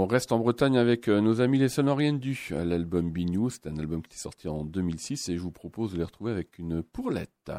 on reste en Bretagne avec nos amis les Sonoriennes du. L'album Be New, c'est un album qui est sorti en 2006 et je vous propose de les retrouver avec une pourlette.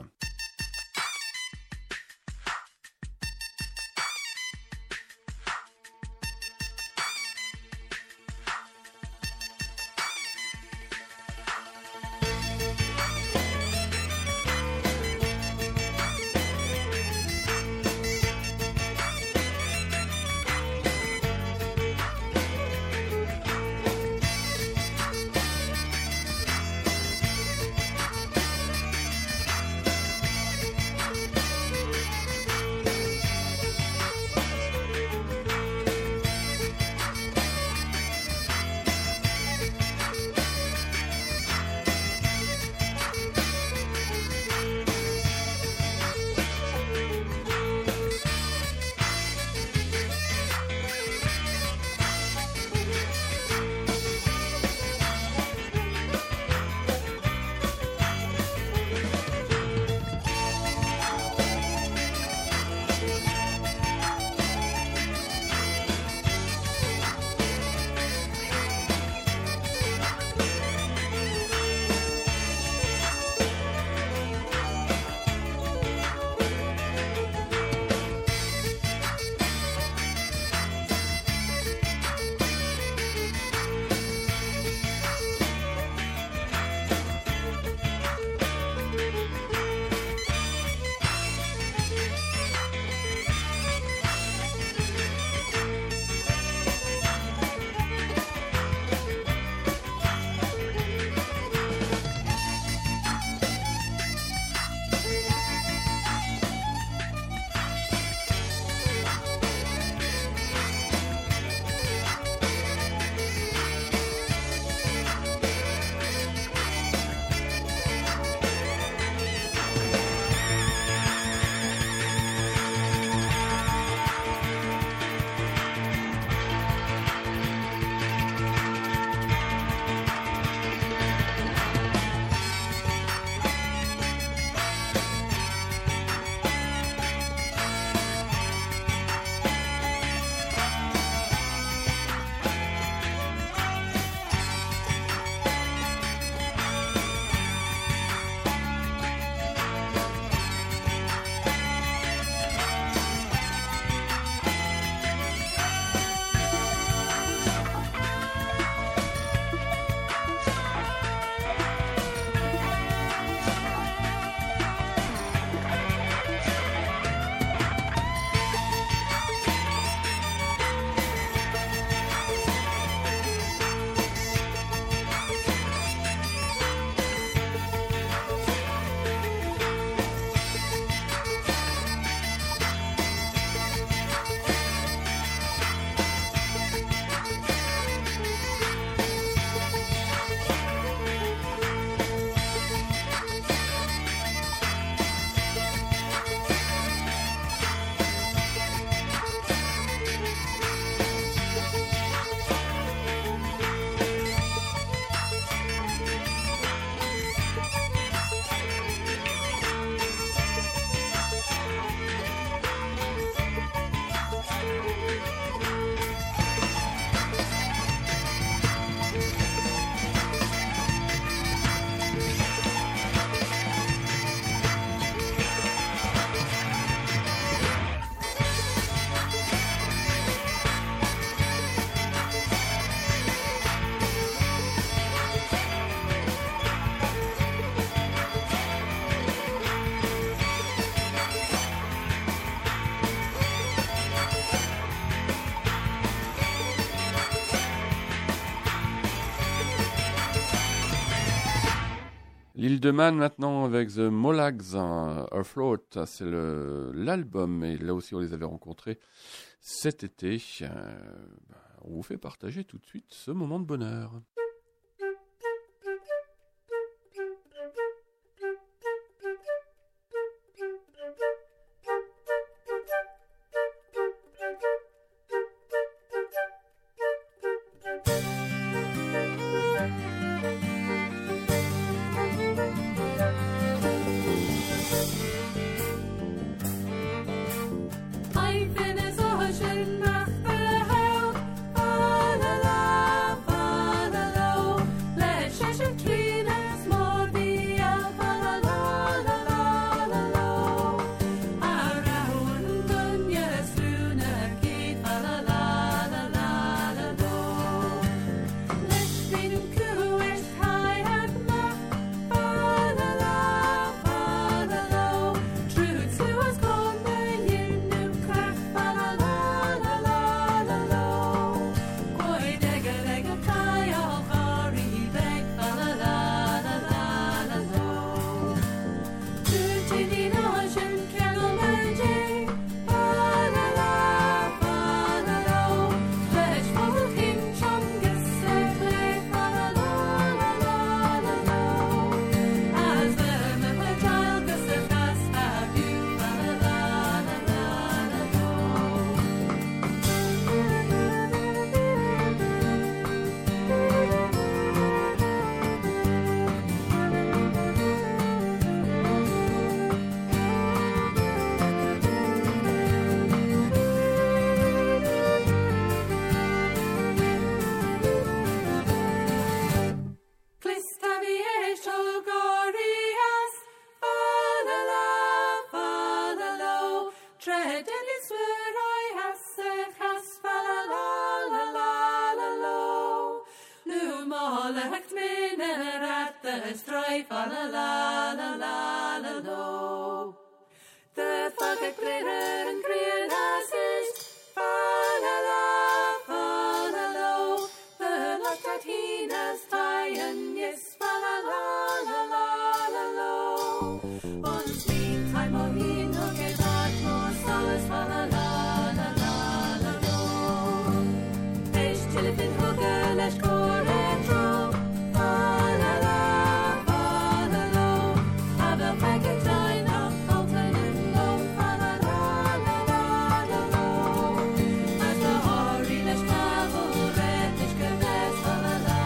L'île de Man maintenant avec The Molags Afloat, c'est l'album et là aussi on les avait rencontrés cet été. On vous fait partager tout de suite ce moment de bonheur. I've been as a hush and nach the hell, is dry, fa la la la la la lo. De fucking glitter and green asses, fa la lo. The luck that he has tying, yes, fa la la lo. On the sweet time of he no get that more stars, fa la la lo. Fish till it in hooker, let's go and draw, fa la lo. Have a packet line up, Alton and low, fa la lo. As the hurry, let's travel, red, let's go best, fa la lo.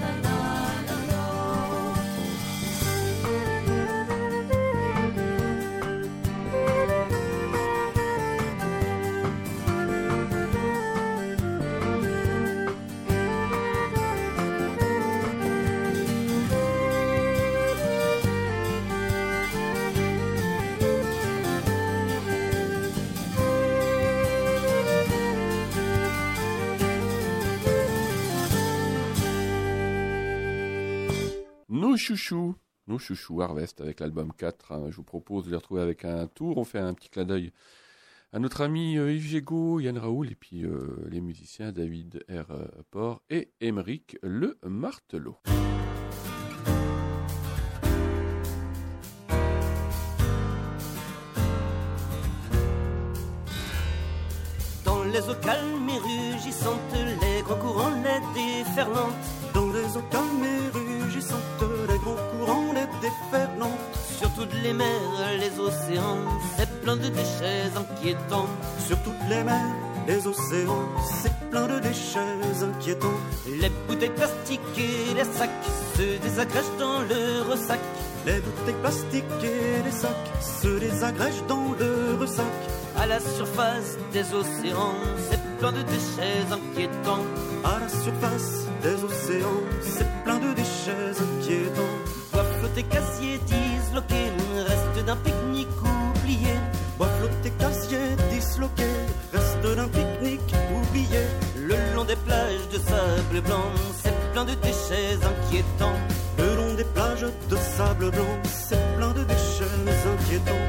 Nos chouchous Harvest avec l'album 4. Je vous propose de les retrouver avec un tour. On fait un petit clin d'œil à notre ami Yves Gégaud, Yann Raoul et puis les musiciens David R. Port et Émeric Le Martelot. Dans les eaux calmes et rugissantes, les grands courants, les déferlantes. Dans les eaux calmes et rugissantes, les grands courants, les déferlantes. Sur toutes les mers, les océans, c'est plein de déchets inquiétants. Sur toutes les mers, les océans, c'est plein de déchets inquiétants. Les bouteilles plastiques et les sacs se désagrègent dans le ressac. Les bouteilles plastiques et les sacs se désagrègent dans le ressac. À la surface des océans, c'est plein de déchets inquiétants. À la surface des océans, c'est plein de déchets inquiétants. Bois flottés, casiers disloqués, reste d'un pique-nique oublié. Bois flottés, casiers disloqués, reste d'un pique-nique oublié. Le long des plages de sable blanc, c'est plein de déchets inquiétants. Le long des plages de sable blanc, c'est plein de déchets inquiétants.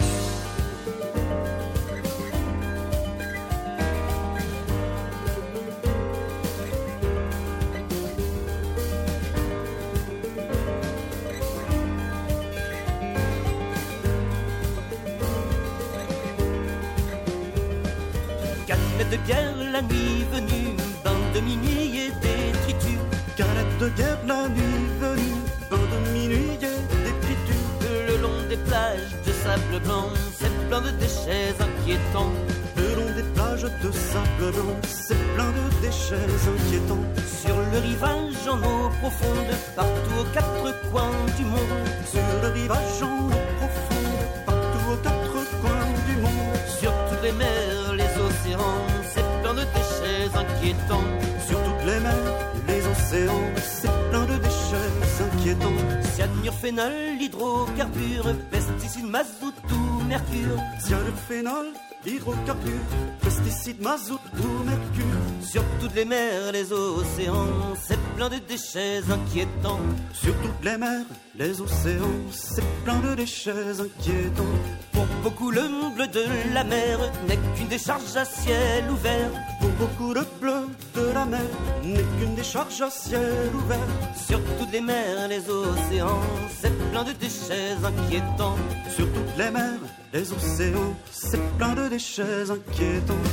De guerre la nuit venue, bain de minuit et détritus. Galette de guerre la nuit venue, bain de minuit et détritus. Le long des plages de sable blanc, c'est plein de déchets inquiétants. Le long des plages de sable blanc, c'est plein de déchets inquiétants. Sur le rivage en eau profonde, partout aux quatre coins du monde. Sur le rivage en eau profonde, partout aux quatre coins du monde. Sur toutes les mers, les océans, c'est plein de déchets inquiétants. Sur toutes les mers, les océans, c'est plein de déchets inquiétants. Cyanure, phénol, hydrocarbures, pesticides, mazout ou mercure. Cyanure, phénol, hydrocarbures, pesticides, mazout ou mercure. Sur toutes les mers, les océans, c'est plein de déchets inquiétants. Sur toutes les mers, les océans, c'est plein de déchets inquiétants. Pour beaucoup, le bleu de la mer n'est qu'une décharge à ciel ouvert. Pour beaucoup, le bleu de la mer n'est qu'une décharge à ciel ouvert. Sur toutes les mers, les océans, c'est plein de déchets inquiétants. Sur toutes les mers, les océans, c'est plein de déchets inquiétants.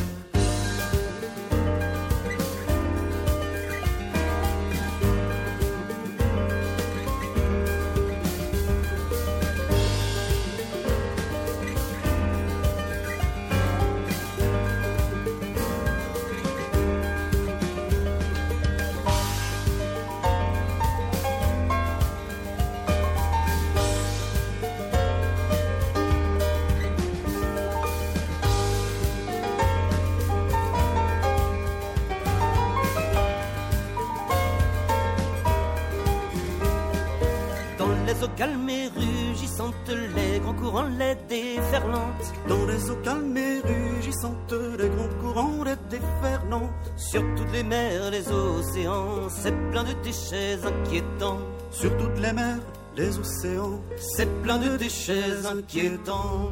les eaux calmes et rugissantes, les grands courants, les déferlantes. Dans les eaux calmes et rugissantes, les grands courants, les déferlantes. Sur toutes les mers, les océans, c'est plein de déchets inquiétants. sur toutes les mers, les océans, c'est plein de déchets inquiétants.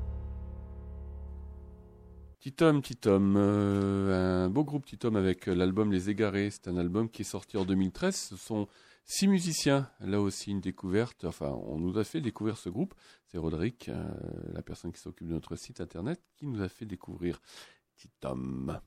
Petit Homme, un beau groupe Petit Homme avec l'album Les Égarés. C'est un album qui est sorti en 2013. Ce sont 6 musiciens. Là aussi une découverte. Enfin, on nous a fait découvrir ce groupe. C'est Roderick, la personne qui s'occupe de notre site internet, qui nous a fait découvrir Petit Homme.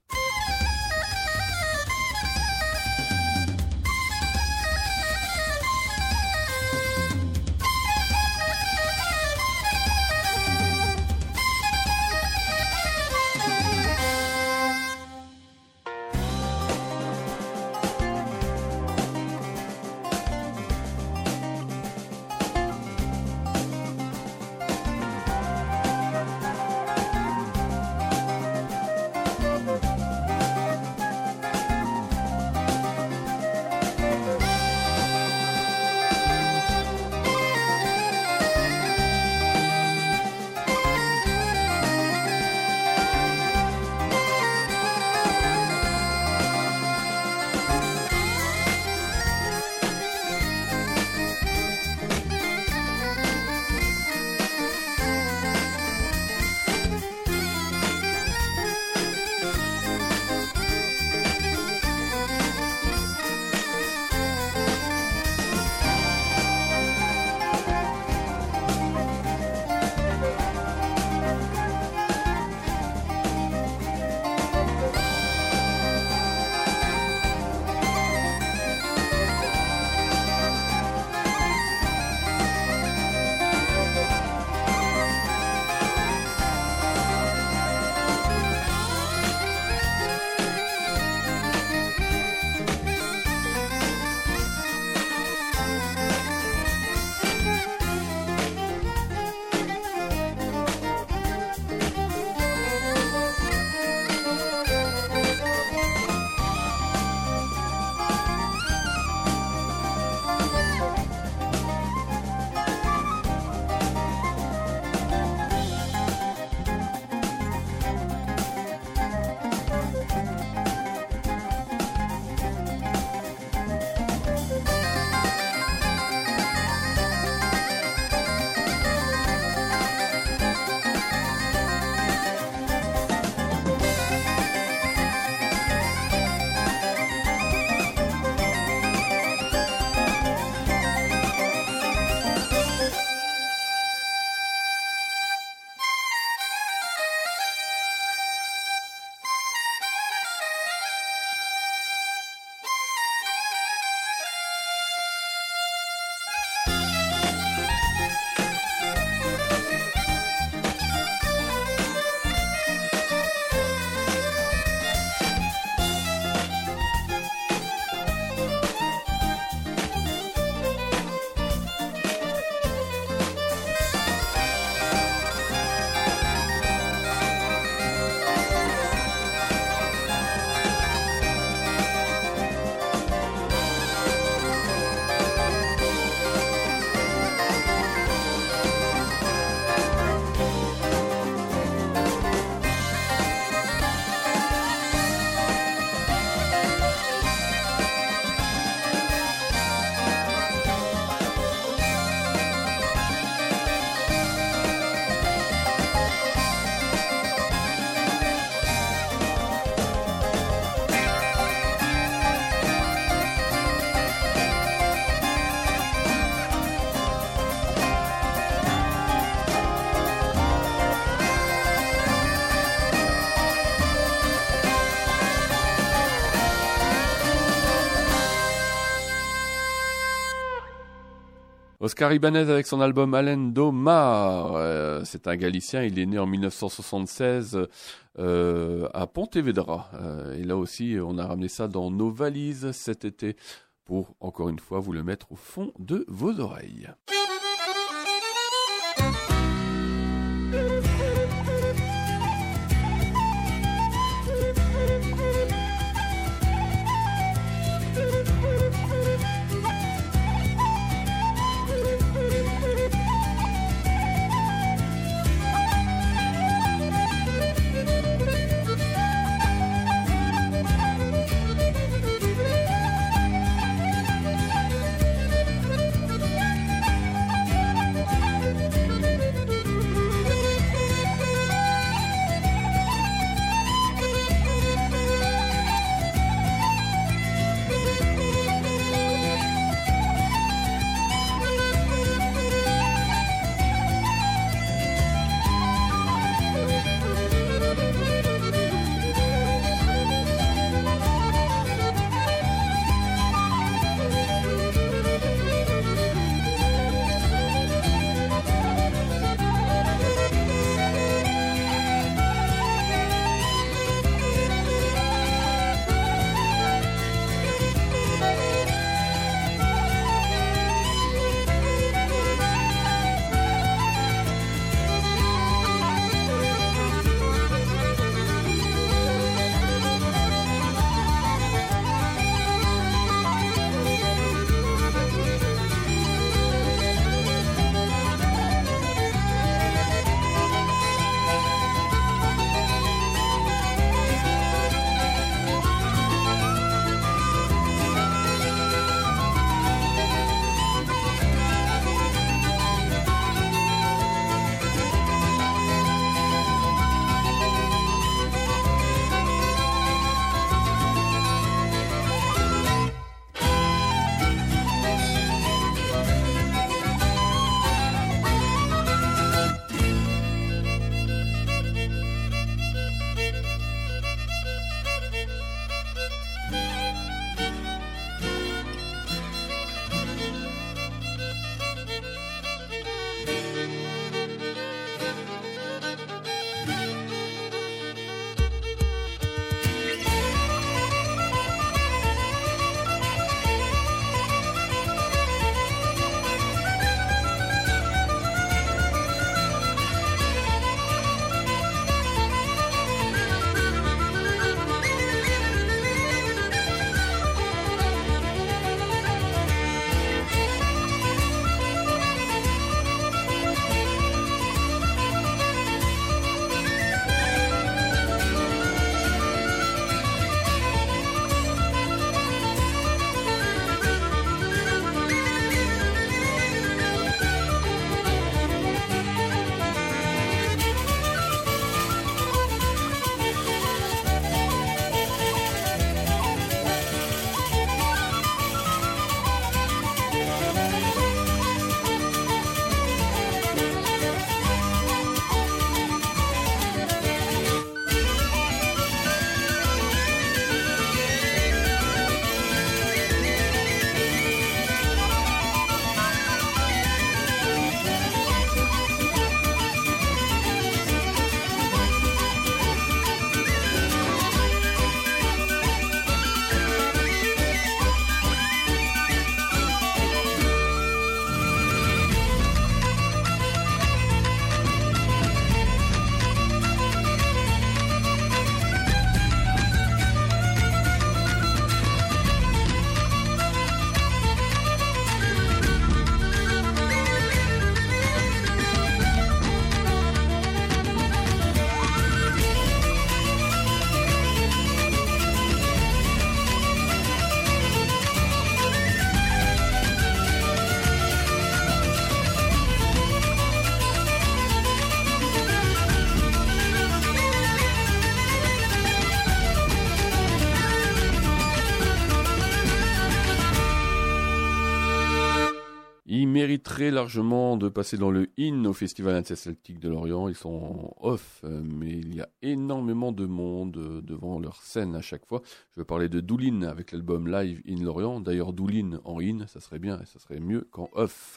Oscar Ibanez avec son album Alain Domar. C'est un Galicien, il est né en 1976 à Pontevedra. Et là aussi, on a ramené ça dans nos valises cet été pour, encore une fois, vous le mettre au fond de vos oreilles. mériteraient largement de passer dans le IN au Festival interceltique de Lorient. Ils sont en off, mais il y a énormément de monde devant leur scène à chaque fois. Je veux parler de Doulin avec l'album Live in Lorient. D'ailleurs, Doulin en IN, ça serait bien et ça serait mieux qu'en off.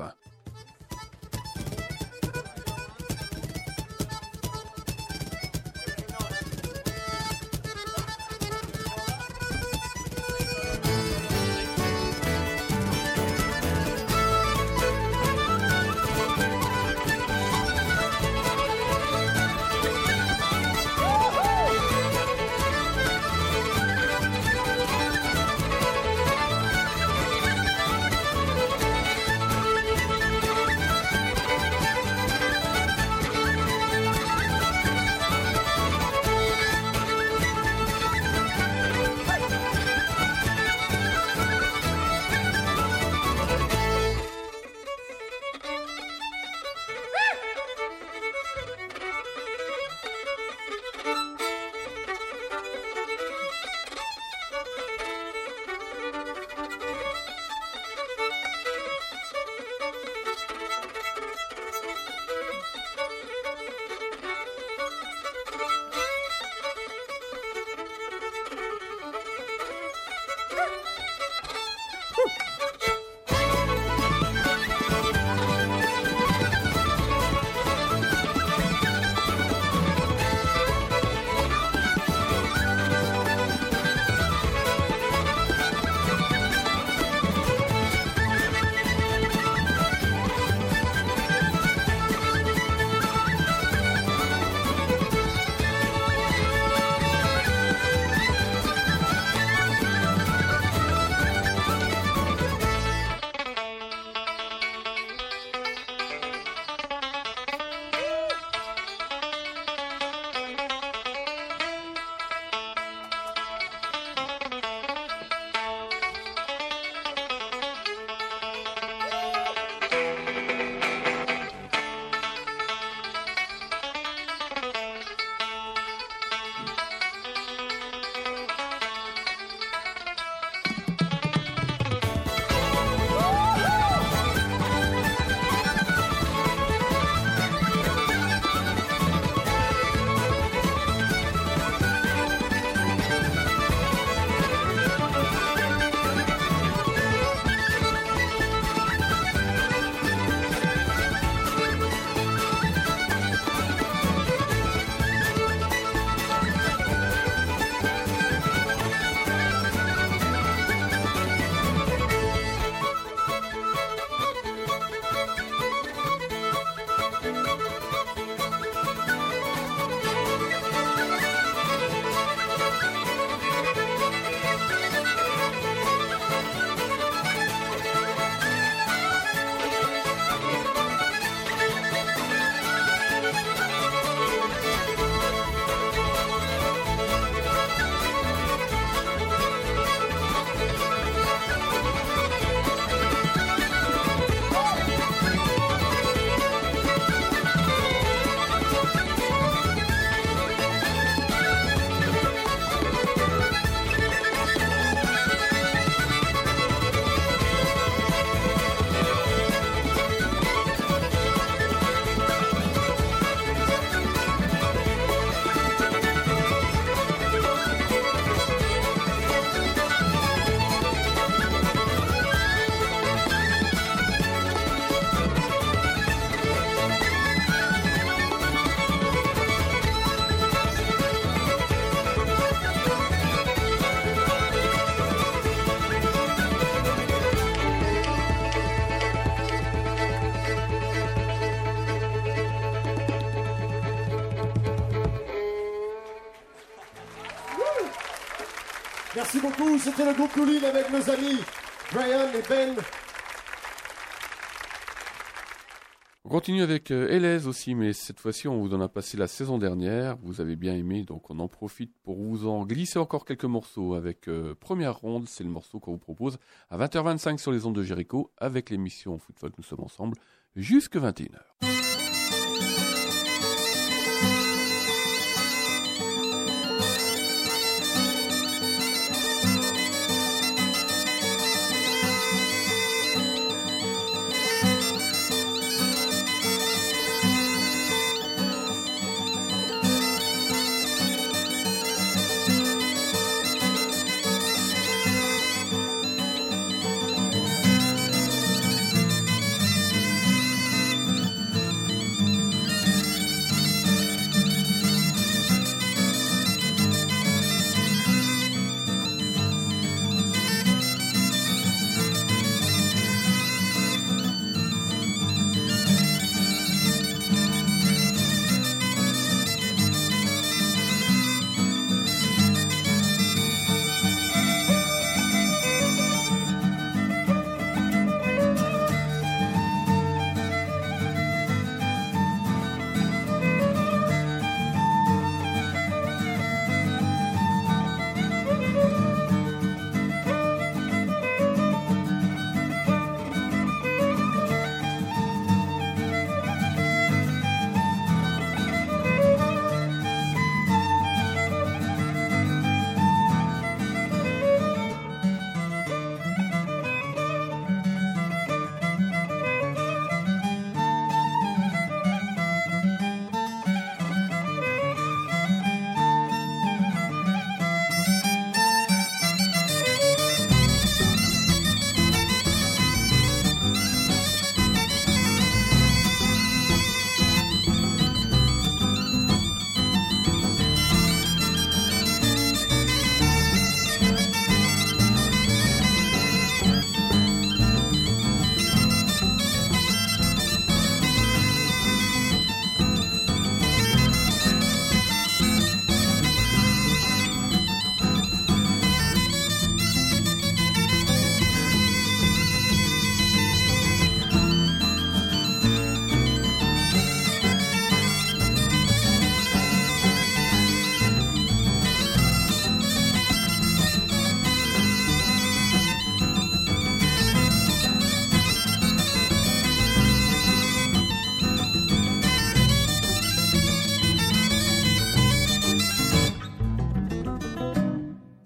Merci beaucoup, c'était le groupe Doulin avec nos amis Brian et Ben. On continue avec Hélèse aussi, mais cette fois-ci on vous en a passé la saison dernière, vous avez bien aimé, donc on en profite pour vous en glisser encore quelques morceaux avec première ronde, c'est le morceau qu'on vous propose à 20h25 sur les ondes de Jéricho avec l'émission Foot Folk Nous Sommes Ensemble jusque 21h.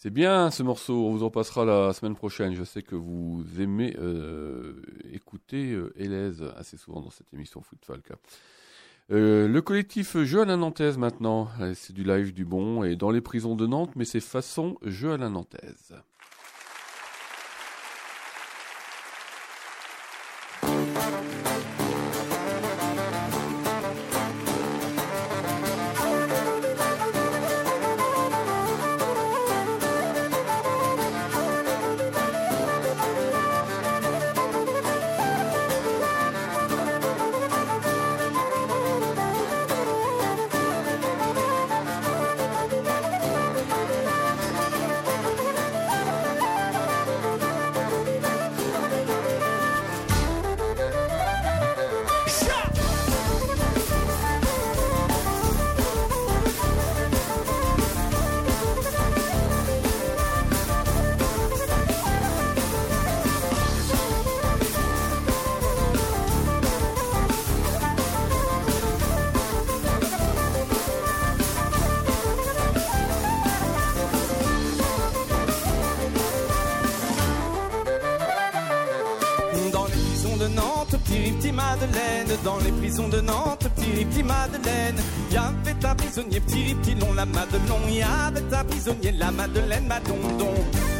C'est bien ce morceau, on vous en passera la semaine prochaine. Je sais que vous aimez écouter Hélèse assez souvent dans cette émission Foot Folk. Le collectif Jeux à la Nantaise maintenant, c'est du live du bon et dans les prisons de Nantes, mais c'est façon Jeux à la Nantaise. Dans les prisons de Nantes, petit Madeleine, y avait un prisonnier, petit long, la Madelon, y avait un prisonnier, la Madeleine, Madondon.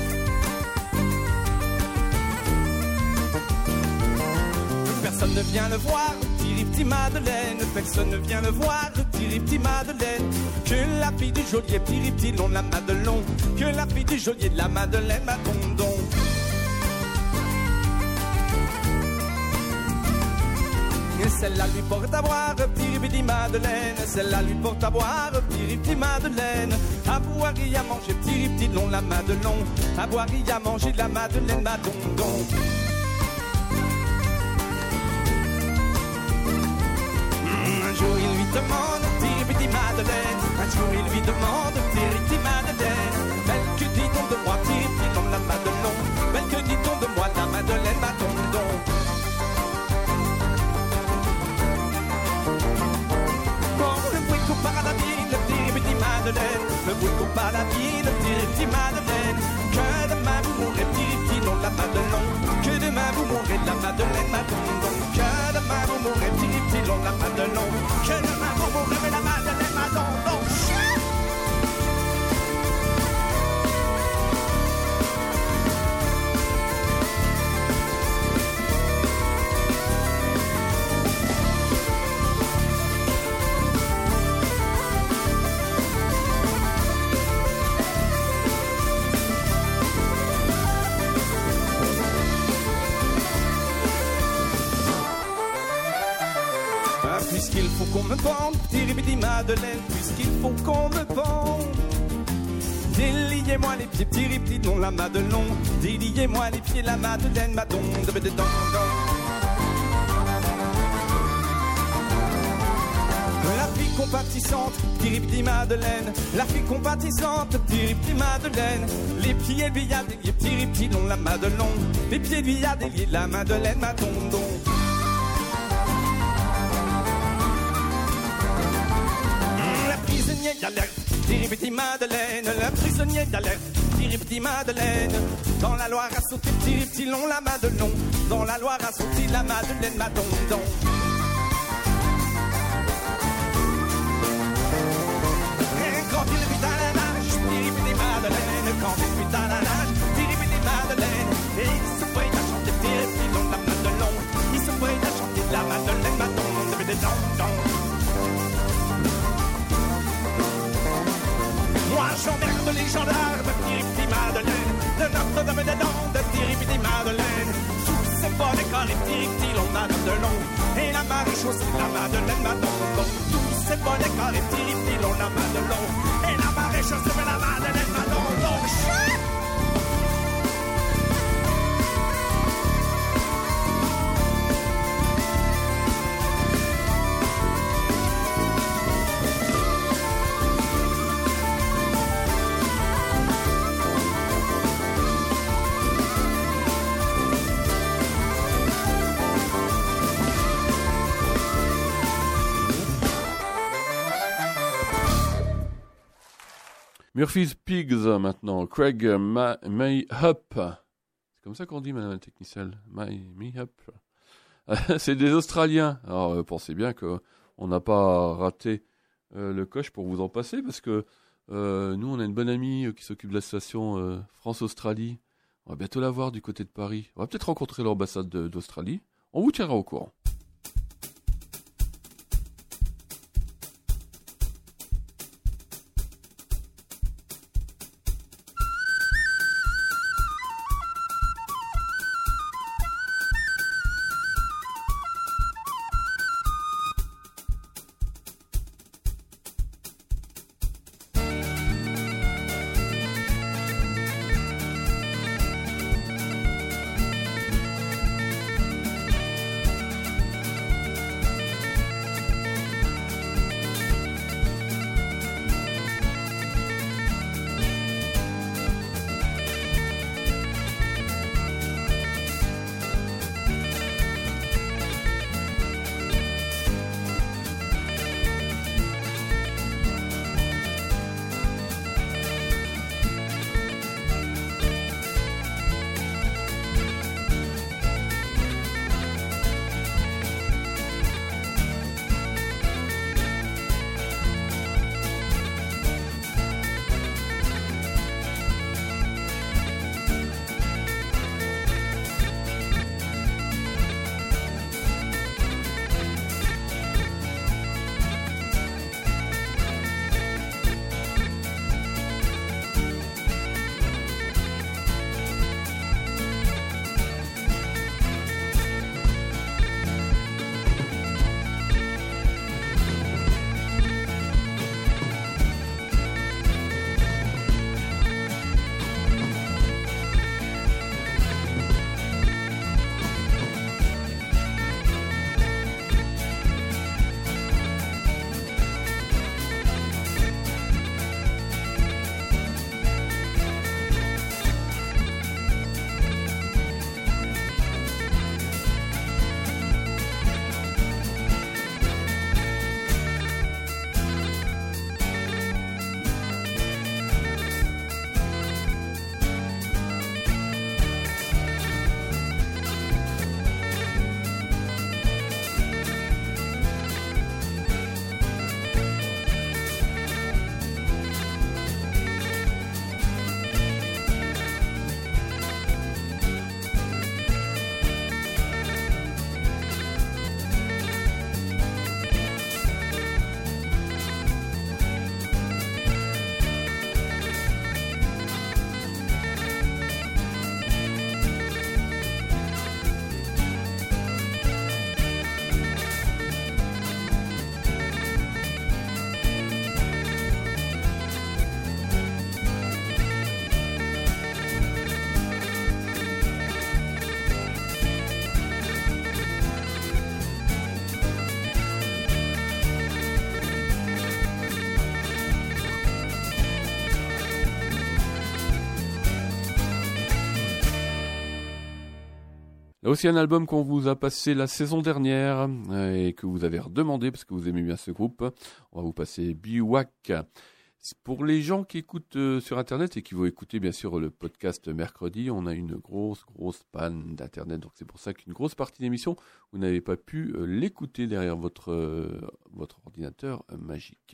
Personne ne vient le voir, petit Madeleine, personne ne vient le voir, petit Madeleine, que la fille du geôlier, petit long, la Madelon, que la fille du geôlier, la Madeleine, Madondon. Celle-là lui porte à boire, petit Madeleine. Celle-là lui porte à boire, petit Madeleine. À boire et à manger, petit long, la Madelon. À boire et à manger, la Madeleine, Madondon. Un jour il lui demande, petit Madeleine. Un jour il lui demande, petit Madeleine. Belle que dit-on de moi, petit long, la Madelon. Belle que dit-on de moi, la Madeleine, Madondon. Par la ville, petit Madeleine, le bruit qu'on par la ville, petit Madeleine, que demain vous mourrez, petit long, la Madelon, que demain vous mourrez, la Madeleine, Madondon, que demain vous mourrez, petit long, la Madelon, que demain vous mourrez, la Madeleine, Madondon. Puisqu'il faut qu'on me pende, petit Madeleine, puisqu'il faut qu'on me pende. Déliez-moi les pieds, petit non la Madelon. Déliez-moi les pieds, la Madeleine, Madon. La fille compatissante, petit Madeleine. La fille compatissante, petit Madeleine. Les pieds lui a délié, petit non la Madelon. Les pieds lui a délié, la Madeleine, Madondon. La prisonnière d'alerte, petit Madeleine, la prisonnière d'alerte, petit Madeleine. Dans la Loire a sauté, petit long, la Madelon. Dans la Loire a sauté, la Madeleine, Madondon. Quand il vit dans la nage, petit Madeleine. Quand il vit dans la nage, petit Madeleine. Et il se prête à chanter, petit long, la Madelon. Il se prête à chanter, la Madeleine, Madondon. Moi j'emmerde les gendarmes, petit Madeleine. De Notre-Dame des Landes, petit Madeleine. Tous ces bonnes écoles, petit long, Madelon. Et la maréchaussée, la Madeleine, Madondon. Tous ces bonnes écoles, petit long, la Madelon. Et la maréchaussée, la Madeleine, Madondon. Murphy's Pigs maintenant, Craig Mayhup. C'est comme ça qu'on dit, madame la technicienne, Mayhup. C'est des Australiens. Alors pensez bien qu'on n'a pas raté le coche pour vous en passer, parce que nous on a une bonne amie qui s'occupe de la station France-Australie. On va bientôt la voir du côté de Paris. On va peut-être rencontrer l'ambassade d'Australie. On vous tiendra au courant. Là aussi un album qu'on vous a passé la saison dernière et que vous avez redemandé parce que vous aimez bien ce groupe. On va vous passer Biwak. Pour les gens qui écoutent sur Internet et qui vont écouter bien sûr le podcast mercredi, on a une grosse panne d'Internet. Donc c'est pour ça qu'une grosse partie de l'émission, vous n'avez pas pu l'écouter derrière votre ordinateur magique.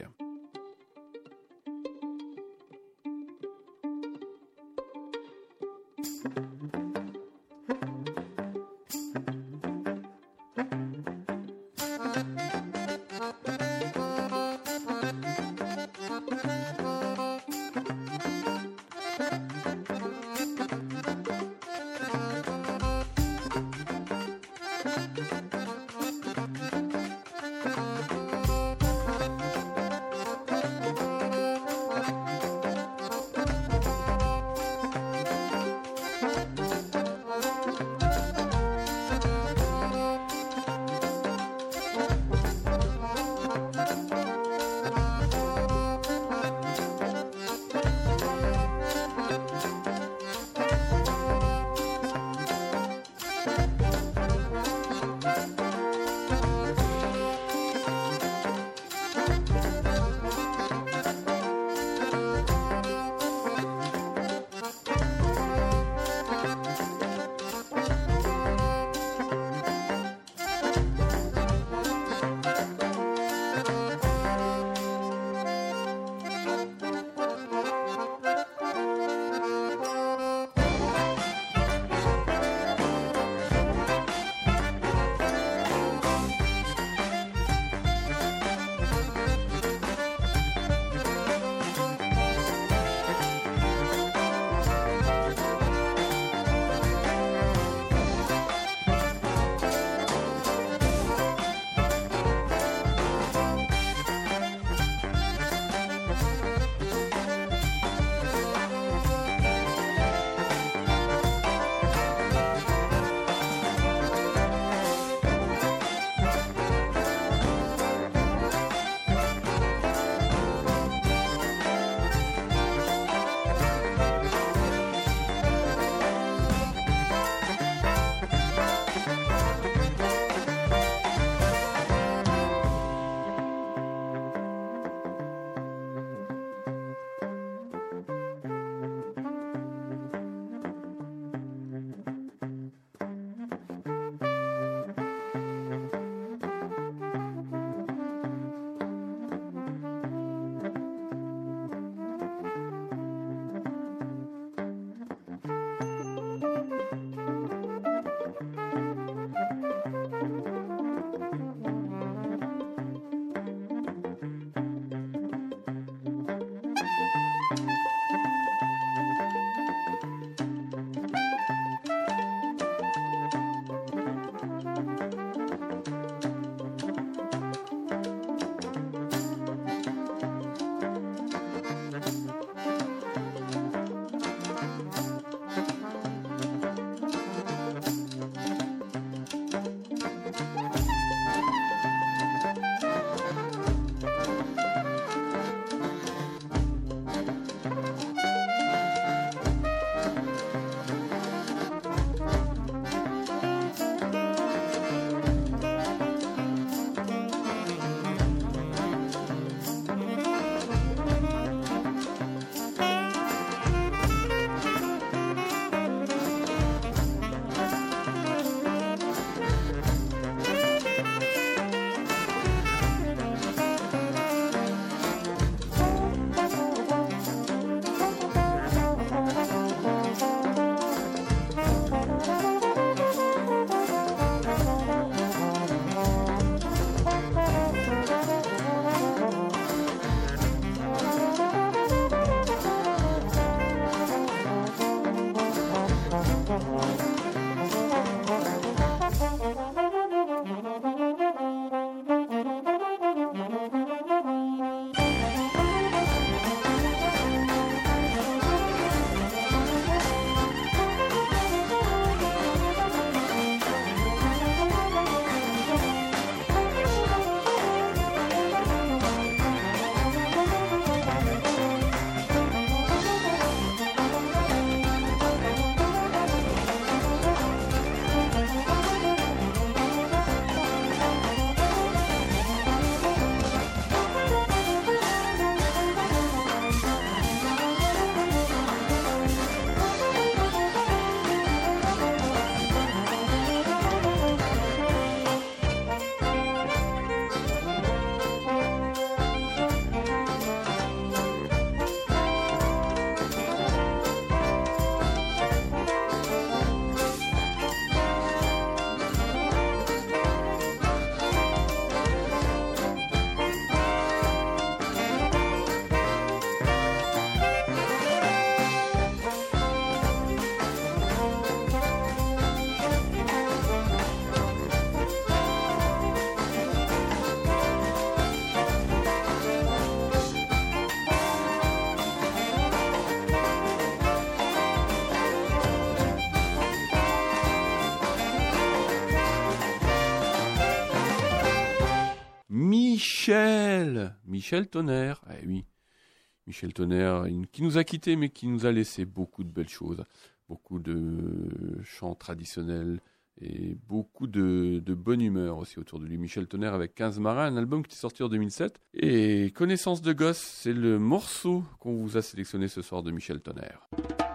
Michel Tonnerre. Eh oui, Michel Tonnerre, qui nous a quittés, mais qui nous a laissé beaucoup de belles choses. Beaucoup de chants traditionnels et beaucoup de bonne humeur aussi autour de lui. Michel Tonnerre avec 15 marins, un album qui est sorti en 2007. Et Connaissance de gosse, c'est le morceau qu'on vous a sélectionné ce soir de Michel Tonnerre.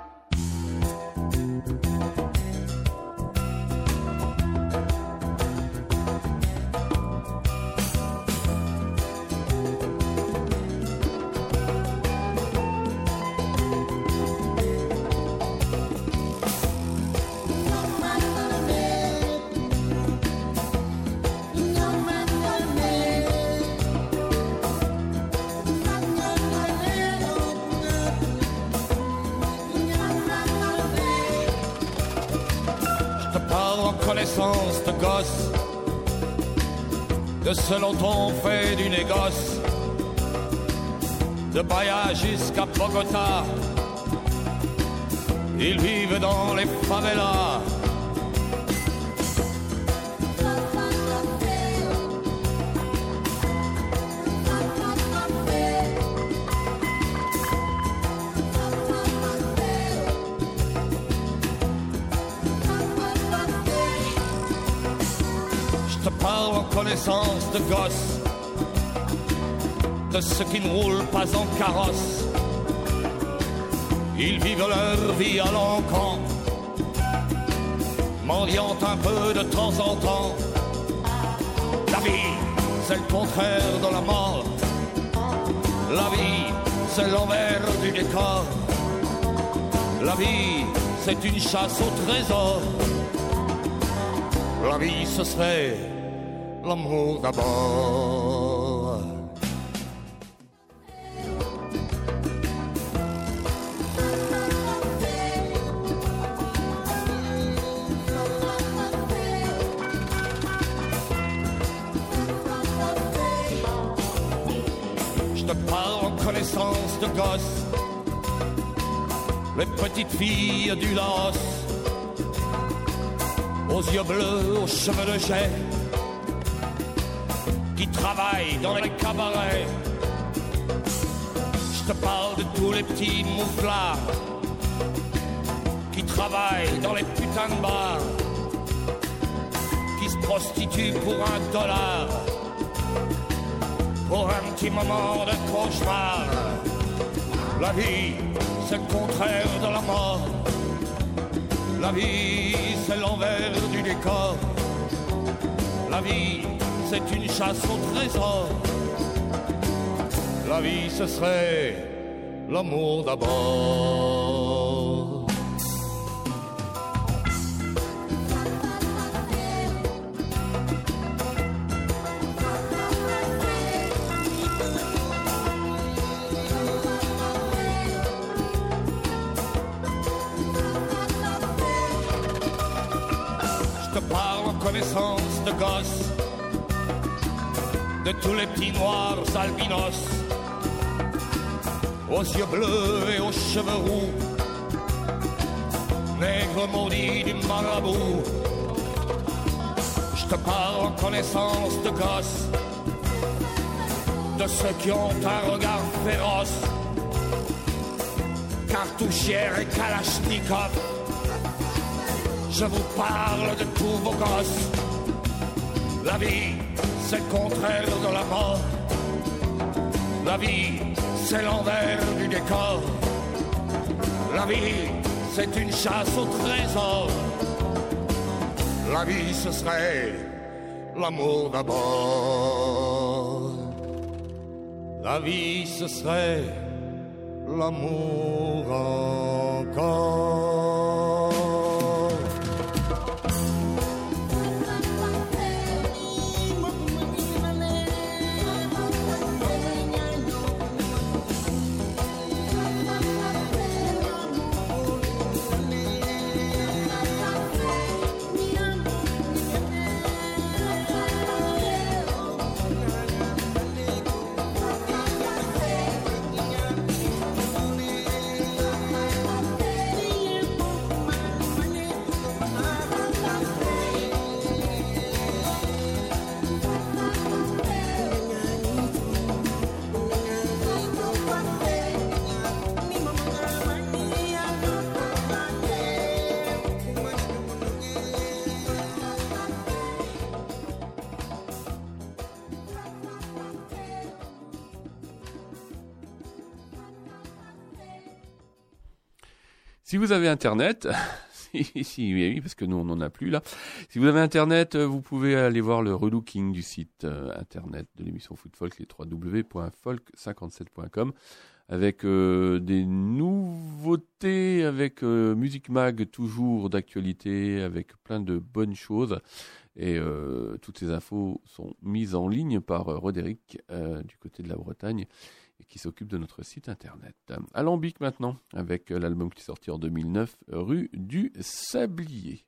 Connaissance de gosse, de ce dont on fait du négoce, de Bahia jusqu'à Bogota, ils vivent dans les favelas. Connaissance de gosse, de ceux qui ne roulent pas en carrosse, ils vivent leur vie à l'encan, mendiant un peu de temps en temps. La vie, c'est le contraire de la mort. La vie, c'est l'envers du décor. La vie, c'est une chasse au trésor. La vie, ce serait l'amour d'abord. Je te parle en connaissance de gosse, les petites filles du Laos, aux yeux bleus, aux cheveux de jet, qui travaillent dans les cabarets. Je te parle de tous les petits mouflards qui travaillent dans les putains de bars, qui se prostituent pour $1, pour un petit moment de cauchemar. La vie, c'est le contraire de la mort. La vie, c'est l'envers du décor. La vie, c'est une chasse au trésor. La vie, ce serait l'amour d'abord. Je te parle en connaissance de gosse, de tous les petits noirs albinos, aux yeux bleus et aux cheveux roux, nègres maudits du marabout. Je te parle en connaissance de gosse, de ceux qui ont un regard féroce, cartouchière et kalachnikov. Je vous parle de tous vos gosses. La vie, c'est le contraire de la mort. La vie, c'est l'envers du décor. La vie, c'est une chasse au trésor. La vie, ce serait l'amour d'abord. La vie, ce serait l'amour encore. Si vous avez Internet, oui, parce que nous on n'en a plus là. Si vous avez Internet, vous pouvez aller voir le relooking du site Internet de l'émission Foot Folk, les www.folk57.com, avec des nouveautés, avec Music Mag toujours d'actualité, avec plein de bonnes choses. Et toutes ces infos sont mises en ligne par Roderick du côté de la Bretagne, et qui s'occupe de notre site internet. Alambic maintenant, avec l'album qui est sorti en 2009, Rue du Sablier.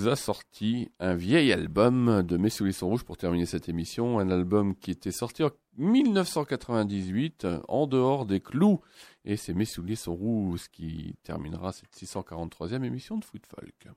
nous a sorti un vieil album de Mes souliers sont rouges pour terminer cette émission. Un album qui était sorti en 1998, en dehors des clous. Et c'est Mes souliers sont rouges qui terminera cette 643e émission de Foot Folk.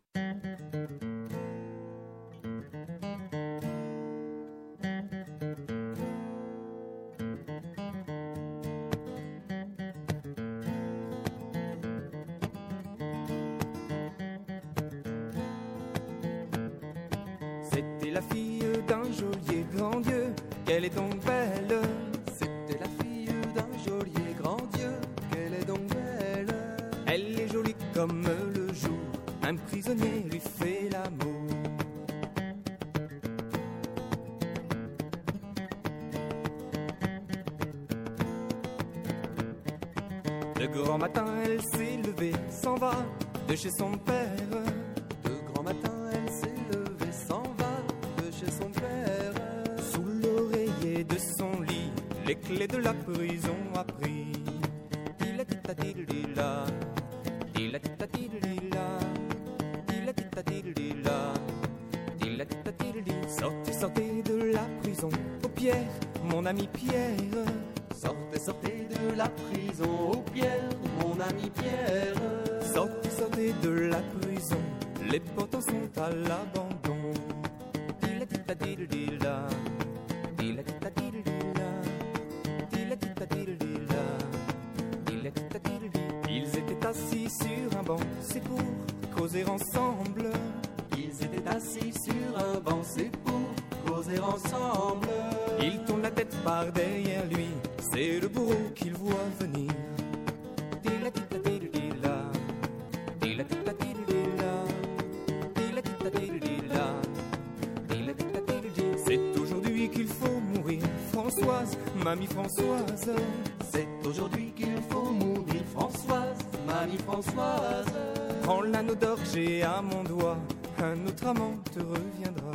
C'était la fille d'un geôlier grand Dieu, qu'elle est donc belle. C'était la fille d'un geôlier grand Dieu, qu'elle est donc belle. Elle est jolie comme le jour, un prisonnier lui fait l'amour. De grand matin, elle s'est levée, s'en va de chez son père. De grand matin, elle s'est levée, s'en va de chez son père. Sous l'oreiller de son lit, les clés de la prison a pris. Dila-tita-dila, dila-tita-dila, dila-tita-dila, dila-tita-dila. Sortez, sortez de la prison, oh Pierre, mon ami Pierre. Sortez, sortez de la prison, oh Pierre, mon ami Pierre. Sortez, sortez de la prison, les portants sont à l'abandon. Dila-tita-dila, dila-tita-dila, dila-tita-dila, dila-tita-dila. Ils étaient assis sur un banc, c'est pour causer ensemble. Ils étaient assis sur un banc, c'est pour causer ensemble. Il tourne la tête par derrière lui, c'est le bourreau qu'il voit venir. Dila-tita-dila, dila-tita-dila, dila-tita-dila, dila-tita-dila. C'est aujourd'hui qu'il faut mourir, Françoise, mamie Françoise. C'est aujourd'hui qu'il faut mourir, Françoise, mamie Françoise. Prends l'anneau d'or que j'ai à mon doigt, un autre amant te reviendra.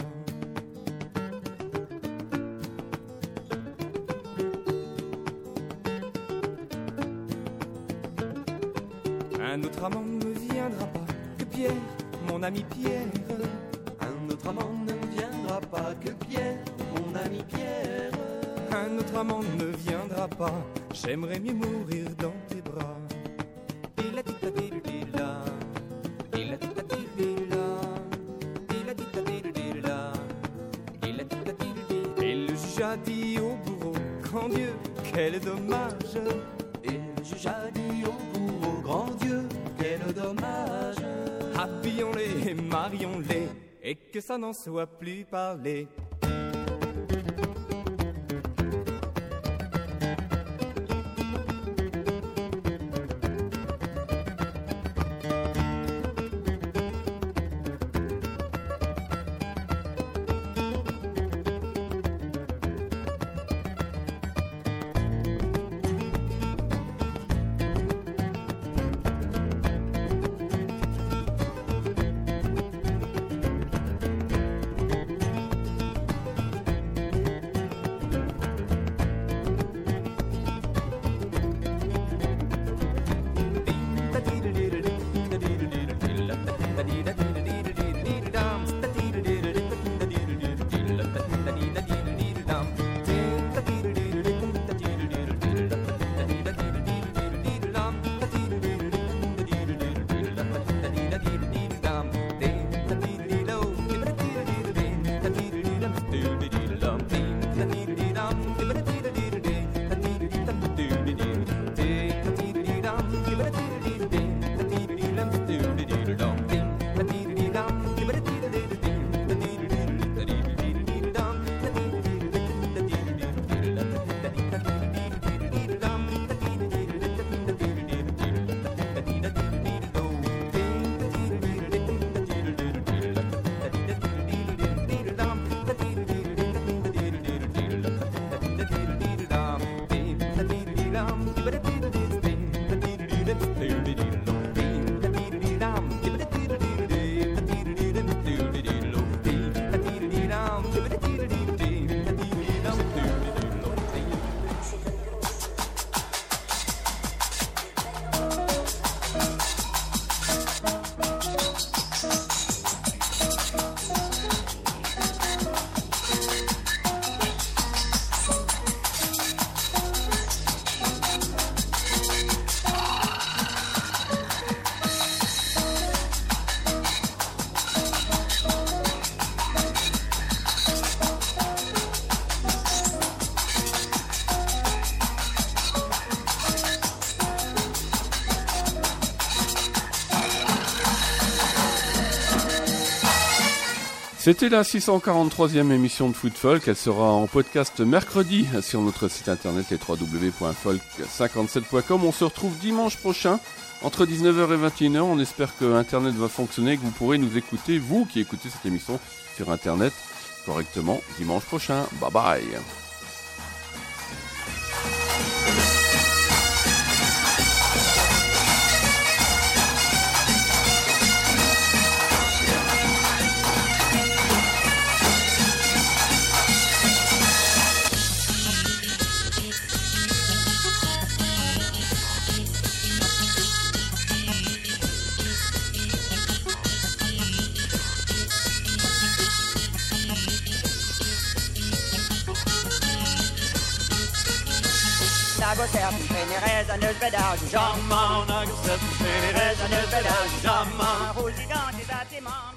Un autre amant ne viendra pas que Pierre, mon ami Pierre. Un autre amant ne viendra pas que Pierre, mon ami Pierre. Un autre amant ne viendra pas, j'aimerais mieux mourir dans tes bras. Dila-tita-dila, dila-tita-dila, dila-tita-dila, dila-tita-dila. Et le juge a dit au bourreau, grand Dieu, quel dommage. Et le juge a dit au bourreau, grand Dieu, quel dommage. Habillons-les et marions-les, et que ça n'en soit plus parlé. C'était la 643e émission de Food Folk. Elle sera en podcast mercredi sur notre site internet www.folk57.com. On se retrouve dimanche prochain entre 19h et 21h. On espère que Internet va fonctionner et que vous pourrez nous écouter, vous qui écoutez cette émission sur Internet correctement dimanche prochain. Bye bye. Jammer, när jag sätter mig i resan ut med den. Jammer, hos gigantiskt att imam.